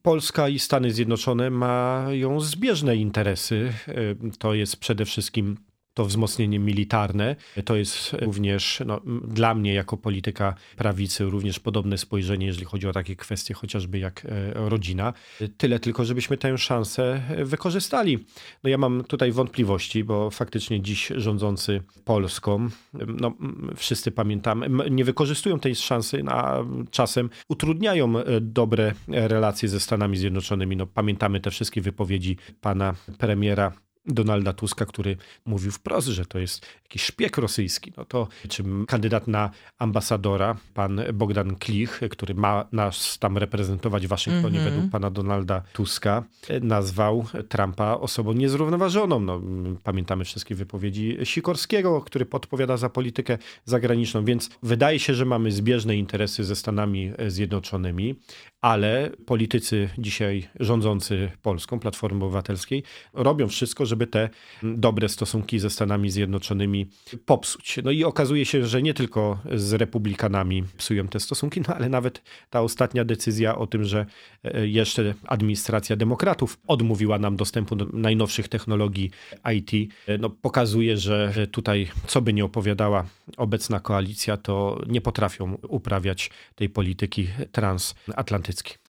Polska i Stany Zjednoczone mają zbieżne interesy. To jest przede wszystkim to wzmocnienie militarne. To jest również dla mnie jako polityka prawicy również podobne spojrzenie, jeżeli chodzi o takie kwestie chociażby jak rodzina. Tyle tylko, żebyśmy tę szansę wykorzystali. Ja mam tutaj wątpliwości, bo faktycznie dziś rządzący Polską, wszyscy pamiętamy, nie wykorzystują tej szansy, a czasem utrudniają dobre relacje ze Stanami Zjednoczonymi. Pamiętamy te wszystkie wypowiedzi pana premiera Donalda Tuska, który mówił wprost, że to jest jakiś szpieg rosyjski. To czy kandydat na ambasadora, pan Bogdan Klich, który ma nas tam reprezentować w Waszyngtonie według pana Donalda Tuska, nazwał Trumpa osobą niezrównoważoną. Pamiętamy wszystkie wypowiedzi Sikorskiego, który podpowiada za politykę zagraniczną, więc wydaje się, że mamy zbieżne interesy ze Stanami Zjednoczonymi, ale politycy dzisiaj rządzący Polską, Platformy Obywatelskiej, robią wszystko, żeby te dobre stosunki ze Stanami Zjednoczonymi popsuć. I okazuje się, że nie tylko z republikanami psują te stosunki, ale nawet ta ostatnia decyzja o tym, że jeszcze administracja demokratów odmówiła nam dostępu do najnowszych technologii IT, pokazuje, że tutaj, co by nie opowiadała obecna koalicja, to nie potrafią uprawiać tej polityki transatlantyckiej.